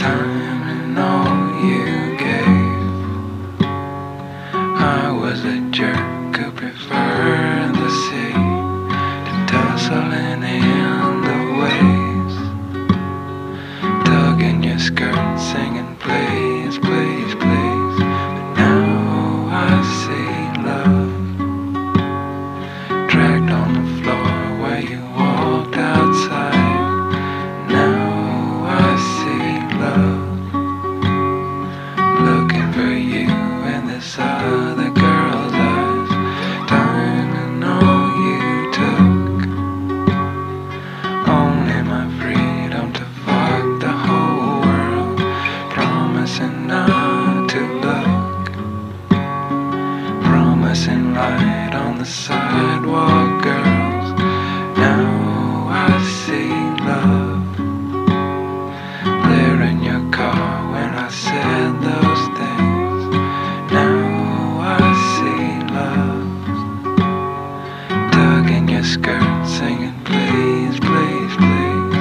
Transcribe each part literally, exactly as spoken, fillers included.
time and all you gave. I was a jerk who preferred the sea to tussling in the waves, tugging your skirt, singing please, please, please. But now I see love dragged on the floor where you walked outside. Looking for you in this other girl's eyes. Time and all you took, only my freedom to fuck the whole world, promising not to look, promising light on the sidewalk, girls. Now I see love there in your car when I said those things. Now I see love tugging your skirt, singing please, please, please.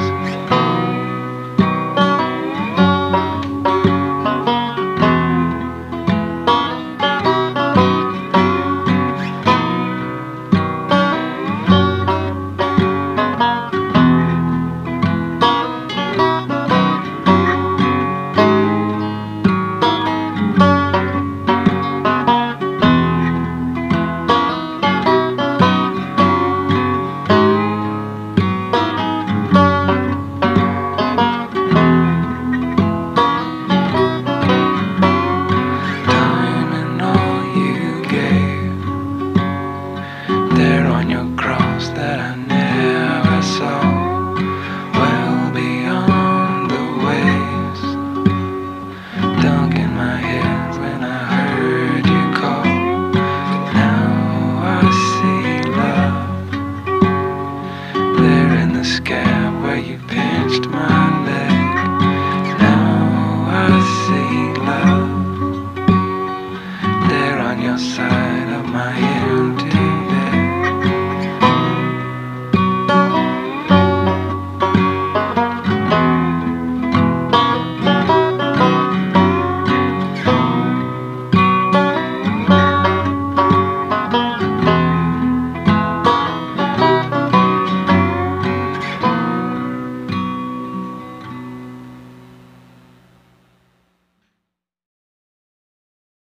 There on your cross that I never saw, well beyond the waves, dunking my head when I heard you call. Now I see love there in the scab where you picked